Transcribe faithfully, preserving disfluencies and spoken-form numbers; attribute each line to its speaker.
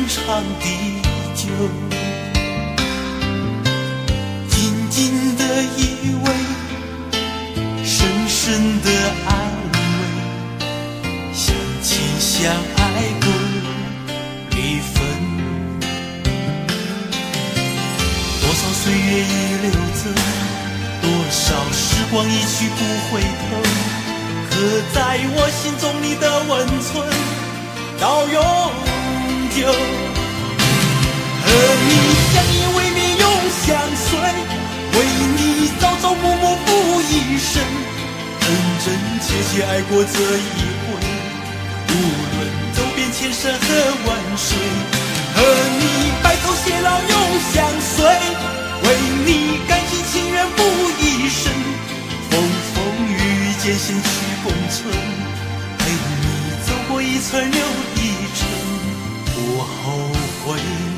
Speaker 1: 长的酒，静静的依偎，深深的安慰，相亲相爱过离分，多少岁月已流走，多少时光一去不回头，刻在我心中你的温存到永久。和你相依为命永相随，为你朝朝暮暮付一生，真真切切爱过这一回，无论走遍千山和万水。和你白头偕老永相随，为你甘心情愿付一生，风风雨雨艰险去共存，陪你走过一程又一程，不后悔。